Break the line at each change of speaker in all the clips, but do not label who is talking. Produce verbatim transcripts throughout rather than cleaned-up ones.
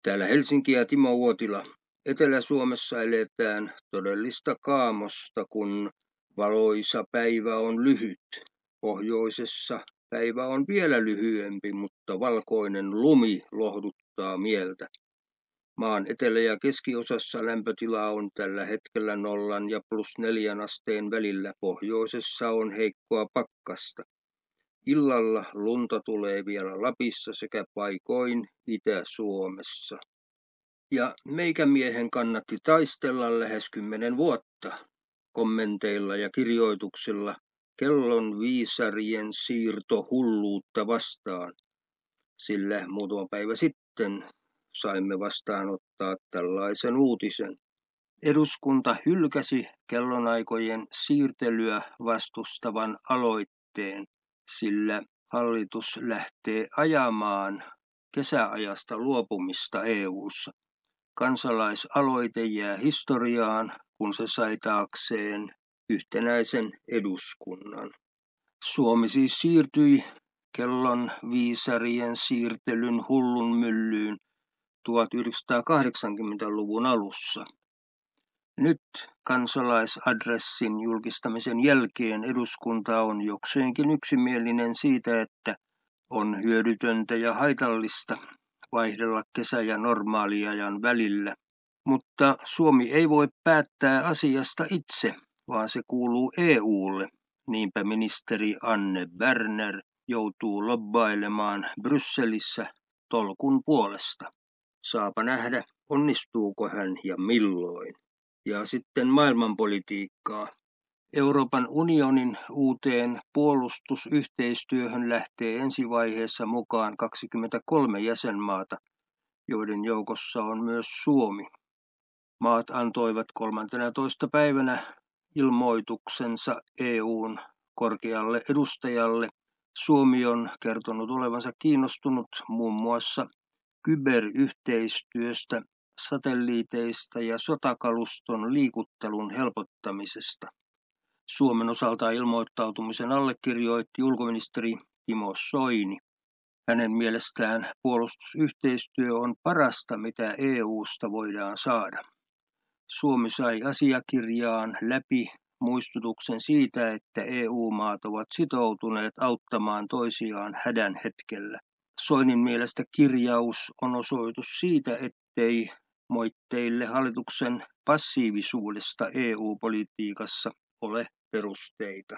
Täällä Helsinki ja Timo Uotila. Etelä-Suomessa eletään todellista kaamosta, kun valoisa päivä on lyhyt. Pohjoisessa päivä on vielä lyhyempi, mutta valkoinen lumi lohduttaa mieltä. Maan etelä- ja keskiosassa lämpötila on tällä hetkellä nollan ja plus neljän asteen välillä. Pohjoisessa on heikkoa pakkasta. Illalla lunta tulee vielä Lapissa sekä paikoin Itä-Suomessa. Ja meikämiehen kannatti taistella lähes kymmenen vuotta kommenteilla ja kirjoituksilla kellon viisarien siirto hulluutta vastaan, sillä muutama päivä sitten saimme vastaanottaa tällaisen uutisen. Eduskunta hylkäsi kellonaikojen siirtelyä vastustavan aloitteen, sillä hallitus lähtee ajamaan kesäajasta luopumista E U:ssa. Kansalaisaloite jää historiaan, kun se sai taakseen yhtenäisen eduskunnan. Suomi siis siirtyi kellon viisarien siirtelyn hullun myllyyn tuhatyhdeksänsataakahdeksankymmentäluvun alussa. Nyt kansalaisadressin julkistamisen jälkeen eduskunta on jokseenkin yksimielinen siitä, että on hyödytöntä ja haitallista vaihdella kesä- ja normaaliajan välillä. Mutta Suomi ei voi päättää asiasta itse, vaan se kuuluu E U:lle. Niinpä ministeri Anne Berner joutuu lobbailemaan Brysselissä tolkun puolesta. Saapa nähdä, onnistuuko hän ja milloin. Ja sitten maailmanpolitiikkaa. Euroopan unionin uuteen puolustusyhteistyöhön lähtee ensivaiheessa mukaan kaksikymmentäkolme jäsenmaata, joiden joukossa on myös Suomi. Maat antoivat kolmanteenatoista päivänä ilmoituksensa E U:n korkealle edustajalle. Suomi on kertonut olevansa kiinnostunut muun muassa kyberyhteistyöstä, satelliiteista ja sotakaluston liikuttelun helpottamisesta. Suomen osalta ilmoittautumisen allekirjoitti ulkoministeri Timo Soini. Hänen mielestään puolustusyhteistyö on parasta, mitä E U:sta voidaan saada. Suomi sai asiakirjaan läpi muistutuksen siitä, että E U-maat ovat sitoutuneet auttamaan toisiaan hädän hetkellä. Soinin mielestä kirjaus on osoitus siitä, ettei moitteille hallituksen passiivisuudesta E U-politiikassa ole perusteita.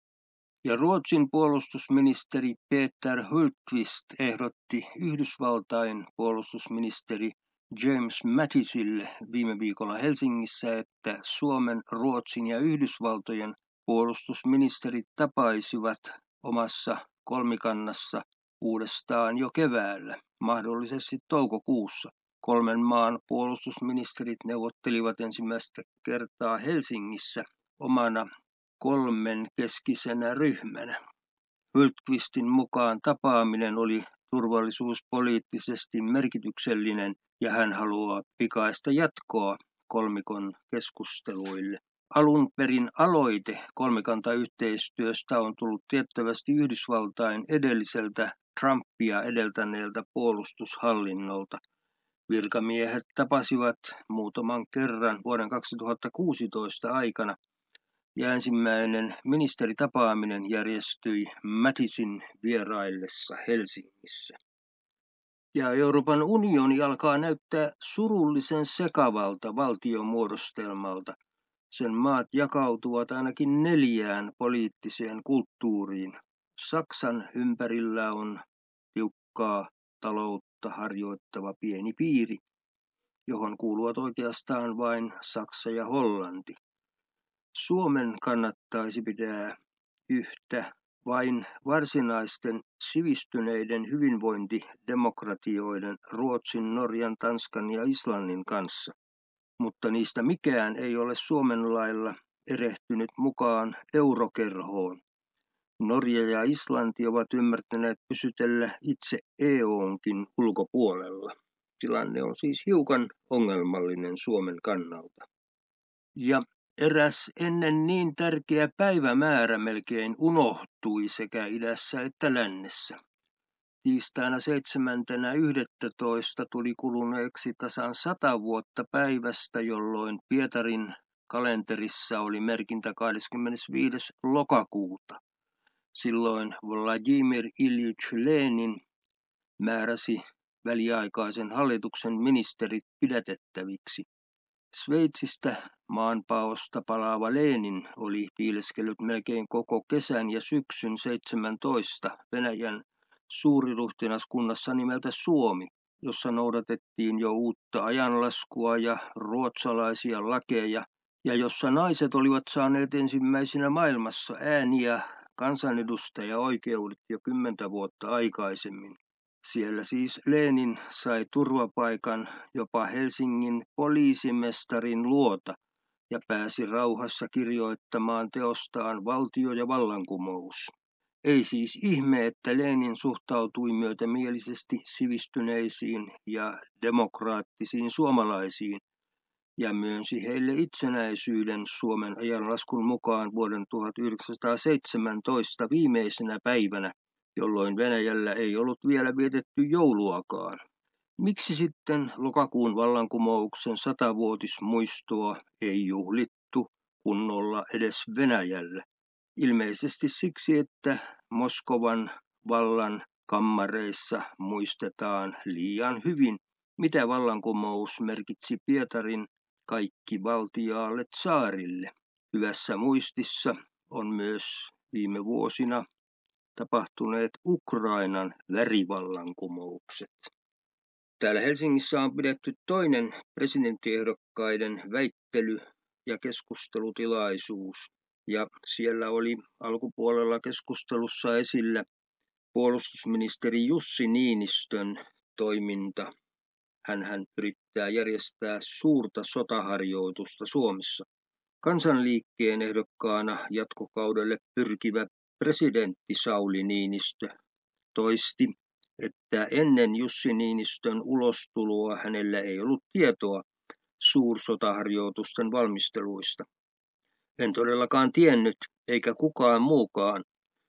Ja Ruotsin puolustusministeri Peter Hultqvist ehdotti Yhdysvaltain puolustusministeri James Mattisille viime viikolla Helsingissä, että Suomen, Ruotsin ja Yhdysvaltojen puolustusministerit tapaisivat omassa kolmikannassa uudestaan jo keväällä, mahdollisesti toukokuussa. Kolmen maan puolustusministerit neuvottelivat ensimmäistä kertaa Helsingissä omana kolmen keskisenä ryhmänä. Hultqvistin mukaan tapaaminen oli turvallisuuspoliittisesti merkityksellinen ja hän haluaa pikaista jatkoa kolmikon keskusteluille. Alun perin aloite kolmikantayhteistyöstä on tullut tiettävästi Yhdysvaltain edelliseltä Trumpia edeltäneeltä puolustushallinnolta. Virkamiehet tapasivat muutaman kerran vuoden kaksituhattakuusitoista aikana ja ensimmäinen ministeritapaaminen järjestyi Mattisin vieraillessa Helsingissä. Ja Euroopan unioni alkaa näyttää surullisen sekavalta valtiomuodostelmalta. Sen maat jakautuvat ainakin neljään poliittiseen kulttuuriin. Saksan ympärillä on tiukkaa taloutta harjoittava pieni piiri, johon kuuluvat oikeastaan vain Saksa ja Hollanti. Suomen kannattaisi pitää yhtä vain varsinaisten sivistyneiden hyvinvointidemokratioiden Ruotsin, Norjan, Tanskan ja Islannin kanssa, mutta niistä mikään ei ole Suomen lailla erehtynyt mukaan eurokerhoon. Norja ja Islanti ovat ymmärtäneet pysytellä itse E U:nkin ulkopuolella. Tilanne on siis hiukan ongelmallinen Suomen kannalta. Ja eräs ennen niin tärkeä päivämäärä melkein unohtui sekä idässä että lännessä. Tiistaina seitsemäntenä yhdettätoista tuli kuluneeksi tasan sata vuotta päivästä, jolloin Pietarin kalenterissa oli merkintä kahdeskymmenesviides lokakuuta. Silloin Vladimir Iljitš Lenin määräsi väliaikaisen hallituksen ministerit pidätettäviksi. Sveitsistä maanpaosta palaava Lenin oli piileskellyt melkein koko kesän ja syksyn seitsemäntoista Venäjän suuriruhtinaskunnassa nimeltä Suomi, jossa noudatettiin jo uutta ajanlaskua ja ruotsalaisia lakeja, ja jossa naiset olivat saaneet ensimmäisenä maailmassa ääniä kansanedustajaoikeudet jo kymmentä vuotta aikaisemmin. Siellä siis Lenin sai turvapaikan jopa Helsingin poliisimestarin luota ja pääsi rauhassa kirjoittamaan teostaan Valtio ja vallankumous. Ei siis ihme, että Lenin suhtautui myötämielisesti sivistyneisiin ja demokraattisiin suomalaisiin ja myönsi heille itsenäisyyden Suomen ajanlaskun mukaan vuoden tuhatyhdeksänsataaseitsemäntoista viimeisenä päivänä, jolloin Venäjällä ei ollut vielä vietetty jouluakaan. Miksi sitten lokakuun vallankumouksen satavuotismuistoa ei juhlittu kunnolla edes Venäjällä? Ilmeisesti siksi, että Moskovan vallan kammareissa muistetaan liian hyvin, mitä vallankumous merkitsi Pietarin kaikkivaltiaalle tsaarille. Hyvässä muistissa on myös viime vuosina tapahtuneet Ukrainan värivallankumoukset. Täällä Helsingissä on pidetty toinen presidenttiehdokkaiden väittely- ja keskustelutilaisuus. Ja siellä oli alkupuolella keskustelussa esillä puolustusministeri Jussi Niinistön toiminta. Hänhän yrittää järjestää suurta sotaharjoitusta Suomessa. Kansanliikkeen ehdokkaana jatkokaudelle pyrkivä presidentti Sauli Niinistö toisti, että ennen Jussi Niinistön ulostuloa hänellä ei ollut tietoa suursotaharjoitusten valmisteluista. En todellakaan tiennyt, eikä kukaan muukaan,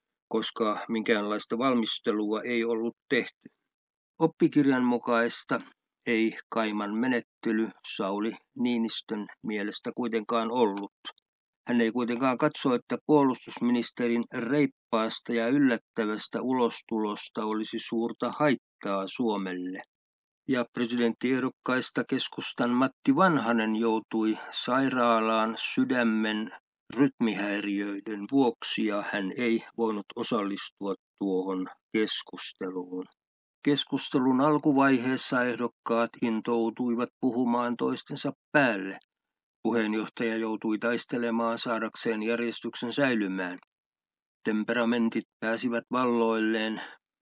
koska minkäänlaista valmistelua ei ollut tehty. Oppikirjan mukaista ei kaiman menettely Sauli Niinistön mielestä kuitenkaan ollut. Hän ei kuitenkaan katso, että puolustusministerin reippaasta ja yllättävästä ulostulosta olisi suurta haittaa Suomelle. Ja presidenttiehdokkaista keskustan Matti Vanhanen joutui sairaalaan sydämen rytmihäiriöiden vuoksi ja hän ei voinut osallistua tuohon keskusteluun. Keskustelun alkuvaiheessa ehdokkaat intoutuivat puhumaan toistensa päälle. Puheenjohtaja joutui taistelemaan saadakseen järjestyksen säilymään. Temperamentit pääsivät valloilleen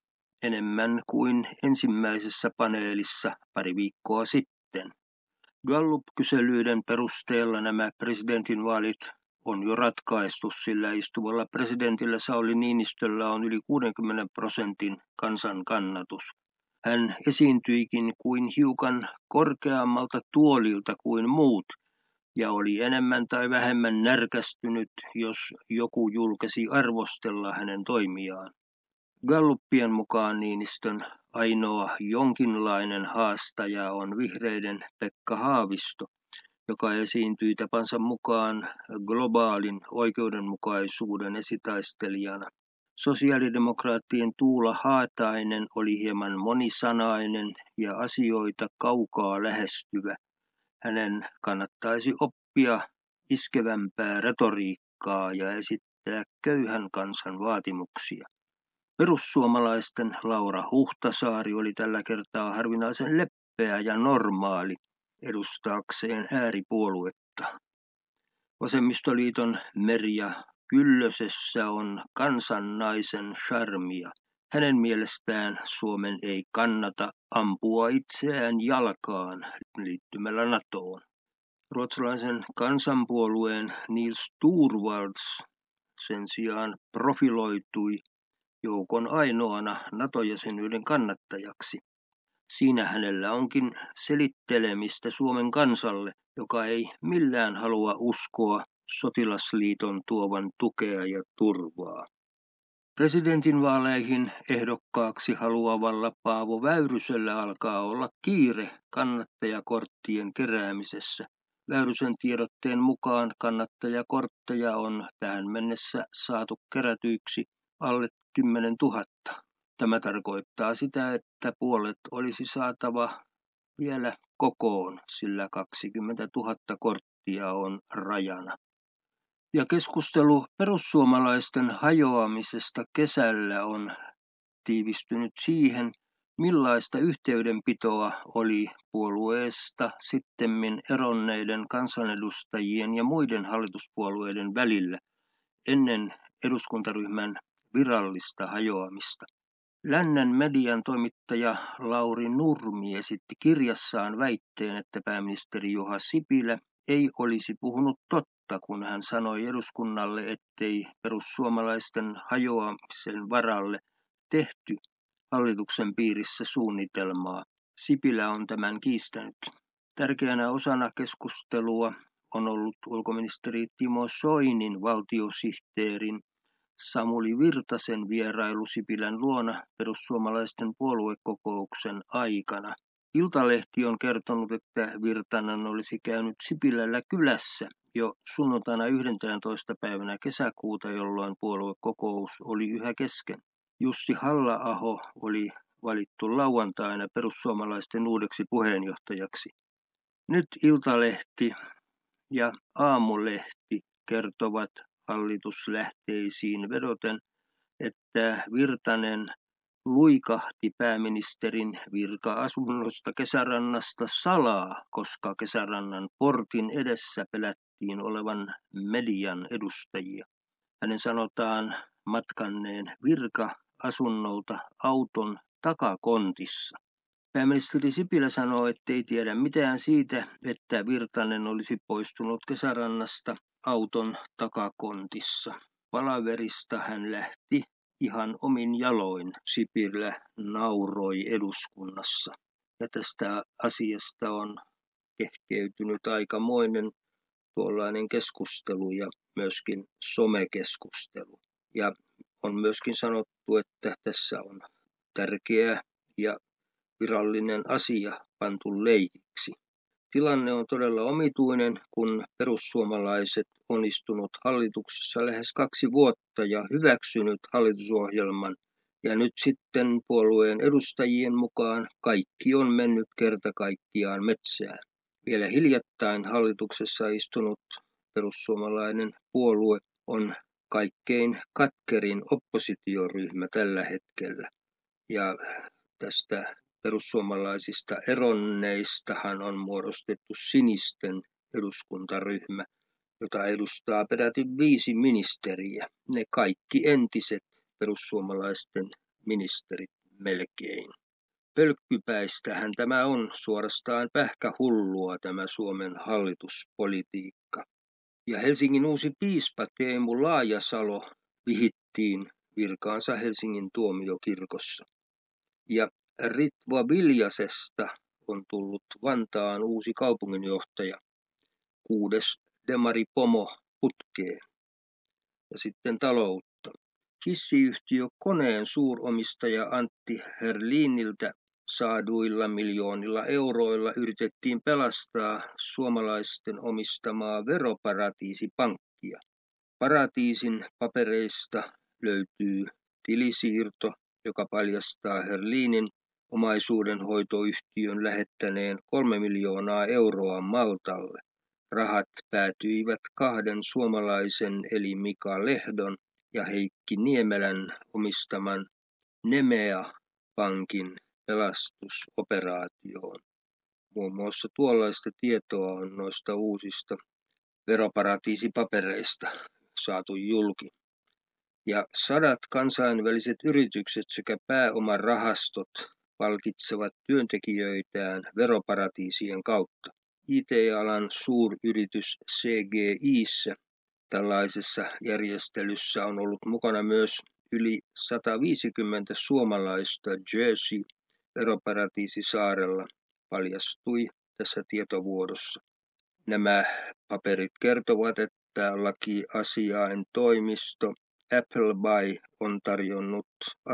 enemmän kuin ensimmäisessä paneelissa pari viikkoa sitten. Gallup-kyselyiden perusteella nämä presidentinvaalit on jo ratkaistu, sillä istuvalla presidentillä Sauli Niinistöllä on yli kuudenkymmenen prosentin kansan kannatus. Hän esiintyikin kuin hiukan korkeammalta tuolilta kuin muut ja oli enemmän tai vähemmän närkästynyt, jos joku julkesi arvostella hänen toimiaan. Galluppien mukaan Niinistön ainoa jonkinlainen haastaja on vihreiden Pekka Haavisto, joka esiintyi tapansa mukaan globaalin oikeudenmukaisuuden esitaistelijana. Sosiaalidemokraattien Tuula Haatainen oli hieman monisanainen ja asioita kaukaa lähestyvä. Hänen kannattaisi oppia iskevämpää retoriikkaa ja esittää köyhän kansan vaatimuksia. Perussuomalaisten Laura Huhtasaari oli tällä kertaa harvinaisen leppeä ja normaali edustaakseen ääripuoluetta. Vasemmistoliiton Merja Kyllösessä on kansannaisen charmia. Hänen mielestään Suomen ei kannata ampua itseään jalkaan liittymällä NATOon. Ruotsalaisen kansanpuolueen Nils Torvalds sen sijaan profiloitui joukon ainoana NATO-jäsenyyden kannattajaksi. Siinä hänellä onkin selittelemistä Suomen kansalle, joka ei millään halua uskoa sotilasliiton tuovan tukea ja turvaa. Presidentinvaaleihin ehdokkaaksi haluavalla Paavo Väyrysellä alkaa olla kiire kannattajakorttien keräämisessä. Väyrysen tiedotteen mukaan kannattajakortteja on tähän mennessä saatu kerätyiksi alle kymmenen tuhatta. Tämä tarkoittaa sitä, että puolet olisi saatava vielä kokoon, sillä kaksikymmentätuhatta korttia on rajana. Ja keskustelu perussuomalaisten hajoamisesta kesällä on tiivistynyt siihen, millaista yhteydenpitoa oli puolueesta sittemmin eronneiden kansanedustajien ja muiden hallituspuolueiden välillä ennen eduskuntaryhmän virallista hajoamista. Lännen median toimittaja Lauri Nurmi esitti kirjassaan väitteen, että pääministeri Juha Sipilä ei olisi puhunut totta, kun hän sanoi eduskunnalle, ettei perussuomalaisten hajoamisen varalle tehty hallituksen piirissä suunnitelmaa. Sipilä on tämän kiistänyt. Tärkeänä osana keskustelua on ollut ulkoministeri Timo Soinin valtiosihteerin Samuli Virtasen vierailu Sipilän luona perussuomalaisten puoluekokouksen aikana. Iltalehti on kertonut, että Virtanen olisi käynyt Sipilällä kylässä jo sunnuntaina yhdentoista päivänä kesäkuuta, jolloin puoluekokous oli yhä kesken. Jussi Halla-aho oli valittu lauantaina perussuomalaisten uudeksi puheenjohtajaksi. Nyt Iltalehti ja Aamulehti kertovat hallituslähteisiin vedoten, että Virtanen luikahti pääministerin virka-asunnosta Kesärannasta salaa, koska Kesärannan portin edessä pelättiin olevan median edustajia. Hänen sanotaan matkanneen virka-asunnolta auton takakontissa. Pääministeri Sipilä sanoo, ettei tiedä mitään siitä, että Virtanen olisi poistunut Kesärannasta auton takakontissa. Palaverista hän lähti ihan omin jaloin, Sipilä nauroi eduskunnassa. Ja tästä asiasta on kehkeytynyt aikamoinen tuollainen keskustelu ja myöskin somekeskustelu. Ja on myöskin sanottu, että tässä on tärkeä ja virallinen asia pantu leikiksi. Tilanne on todella omituinen, kun perussuomalaiset on istunut hallituksessa lähes kaksi vuotta ja hyväksynyt hallitusohjelman. Ja nyt sitten puolueen edustajien mukaan kaikki on mennyt kerta kaikkiaan metsään. Vielä hiljattain hallituksessa istunut perussuomalainen puolue on kaikkein katkerin oppositioryhmä tällä hetkellä. Ja tästä perussuomalaisista eronneistahan on muodostettu sinisten eduskuntaryhmä, jota edustaa peräti viisi ministeriä. Ne kaikki entiset perussuomalaisten ministerit melkein. Pölkkypäistähän tämä on, suorastaan pähkähullua tämä Suomen hallituspolitiikka. Ja Helsingin uusi piispa Teemu Laajasalo vihittiin virkaansa Helsingin tuomiokirkossa. Ja Ritva Viljasesta on tullut Vantaan uusi kaupunginjohtaja, kuudes demaripomo putkeen. Ja sitten taloutta. Hissiyhtiö Koneen suuromistaja Antti Herliniltä saaduilla miljoonilla euroilla yritettiin pelastaa suomalaisten omistamaa veroparatiisipankkia. Paratiisin papereista löytyy tilisiirto, joka paljastaa Herlinin omaisuudenhoitoyhtiön lähettäneen kolme miljoonaa euroa Maltalle. Rahat päätyivät kahden suomalaisen eli Mika Lehdon ja Heikki Niemelän omistaman Nemea-pankin pelastusoperaatioon. Muun muassa tuollaista tietoa on noista uusista veroparatiisipapereista saatu julki. Ja sadat kansainväliset yritykset sekä pääomarahastot palkitsevat työntekijöitään veroparatiisien kautta. I T-alan suuryritys C G I:ssä tällaisessa järjestelyssä on ollut mukana myös yli sata viisikymmentä suomalaista Jersey veroparatiisisaarella, paljastui tässä tietovuodossa. Nämä paperit kertovat, että lakiasiain toimisto Appleby on tarjonnut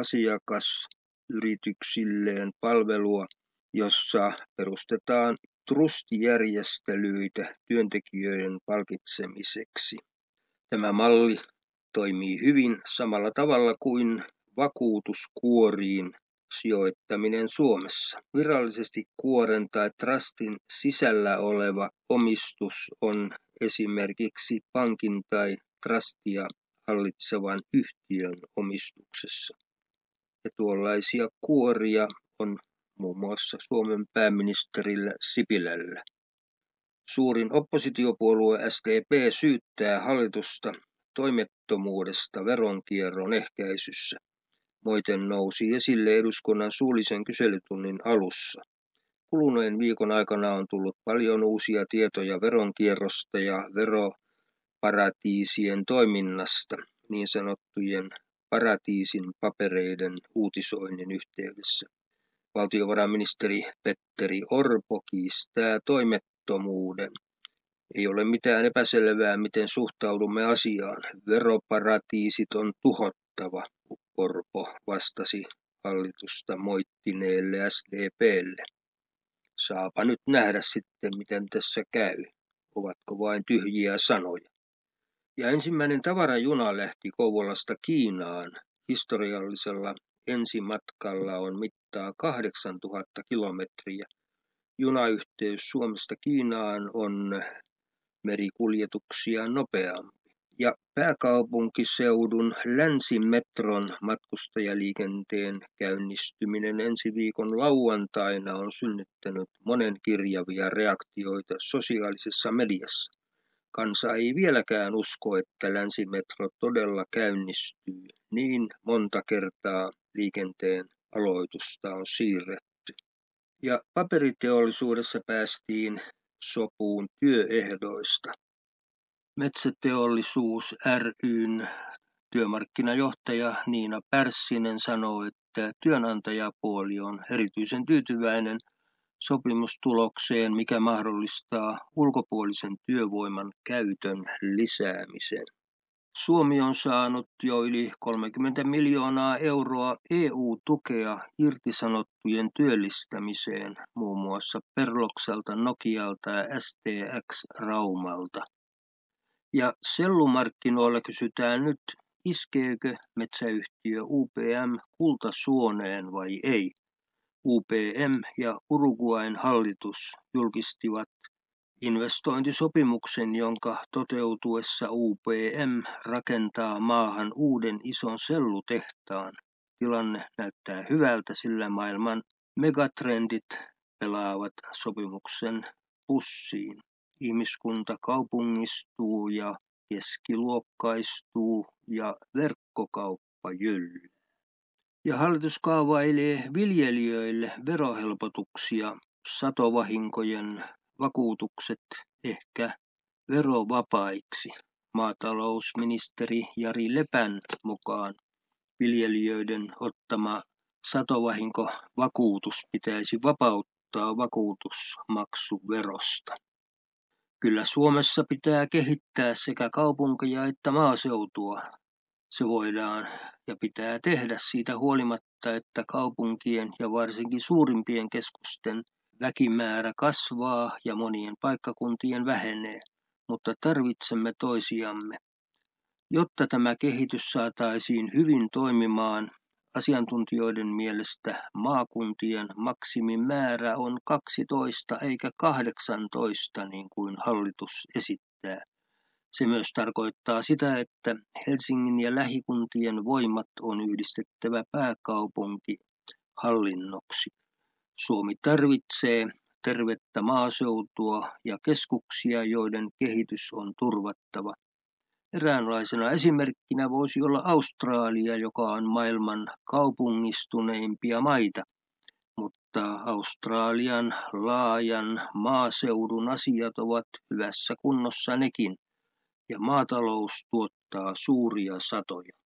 asiakasyrityksilleen palvelua, jossa perustetaan trustijärjestelyitä työntekijöiden palkitsemiseksi. Tämä malli toimii hyvin samalla tavalla kuin vakuutuskuoriin sijoittaminen Suomessa. Virallisesti kuoren tai trustin sisällä oleva omistus on esimerkiksi pankin tai trustia hallitsevan yhtiön omistuksessa. Ja tuollaisia kuoria on muun muassa Suomen pääministerillä Sipilällä. Suurin oppositiopuolue S D P syyttää hallitusta toimettomuudesta veronkierron ehkäisyssä. Moiten nousi esille eduskunnan suullisen kyselytunnin alussa. Kuluneen viikon aikana on tullut paljon uusia tietoja veronkierrosta ja veroparatiisien toiminnasta niin sanottujen paratiisin papereiden uutisoinnin yhteydessä. Valtiovarainministeri Petteri Orpo kiistää toimettomuuden. Ei ole mitään epäselvää, miten suhtaudumme asiaan. Veroparatiisit on tuhottava, Orpo vastasi hallitusta moittineelle S D P:lle. Saapa nyt nähdä sitten, miten tässä käy. Ovatko vain tyhjiä sanoja? Ja ensimmäinen tavarajuna lähti Kouvolasta Kiinaan. Historiallisella ensimatkalla on mittaa kahdeksantuhatta kilometriä. Junayhteys Suomesta Kiinaan on merikuljetuksia nopeampi. Ja pääkaupunkiseudun länsimetron matkustajaliikenteen käynnistyminen ensi viikon lauantaina on synnyttänyt monenkirjavia reaktioita sosiaalisessa mediassa. Kansa ei vieläkään usko, että länsimetro todella käynnistyy. Niin monta kertaa liikenteen aloitusta on siirretty. Ja paperiteollisuudessa päästiin sopuun työehdoista. Metsäteollisuus ry:n työmarkkinajohtaja Niina Pärssinen sanoo, että työnantajapuoli on erityisen tyytyväinen sopimustulokseen, mikä mahdollistaa ulkopuolisen työvoiman käytön lisäämisen. Suomi on saanut jo yli kolmekymmentä miljoonaa euroa E U-tukea irtisanottujen työllistämiseen, muun muassa Perlokselta, Nokialta ja S T X-Raumalta. Ja sellumarkkinoilla kysytään nyt, iskeekö metsäyhtiö U P M kultasuoneen vai ei. U P M ja Uruguayn hallitus julkistivat investointisopimuksen, jonka toteutuessa U P M rakentaa maahan uuden ison sellutehtaan. Tilanne näyttää hyvältä, sillä maailman megatrendit pelaavat sopimuksen pussiin. Ihmiskunta kaupungistuu ja keskiluokkaistuu ja verkkokauppa jyllää. Ja hallitus kaavailee viljelijöille verohelpotuksia, satovahinkojen vakuutukset ehkä verovapaiksi. Maatalousministeri Jari Lepän mukaan viljelijöiden ottama satovahinkovakuutus pitäisi vapauttaa vakuutusmaksuverosta. Kyllä Suomessa pitää kehittää sekä kaupunkeja että maaseutua. Se voidaan ja pitää tehdä siitä huolimatta, että kaupunkien ja varsinkin suurimpien keskusten väkimäärä kasvaa ja monien paikkakuntien vähenee, mutta tarvitsemme toisiamme. Jotta tämä kehitys saataisiin hyvin toimimaan, asiantuntijoiden mielestä maakuntien maksimimäärä on kaksitoista eikä kahdeksantoista niin kuin hallitus esittää. Se myös tarkoittaa sitä, että Helsingin ja lähikuntien voimat on yhdistettävä pääkaupunki hallinnoksi. Suomi tarvitsee tervettä maaseutua ja keskuksia, joiden kehitys on turvattava. Eräänlaisena esimerkkinä voisi olla Australia, joka on maailman kaupungistuneimpia maita, mutta Australian laajan maaseudun asiat ovat hyvässä kunnossa nekin, ja maatalous tuottaa suuria satoja.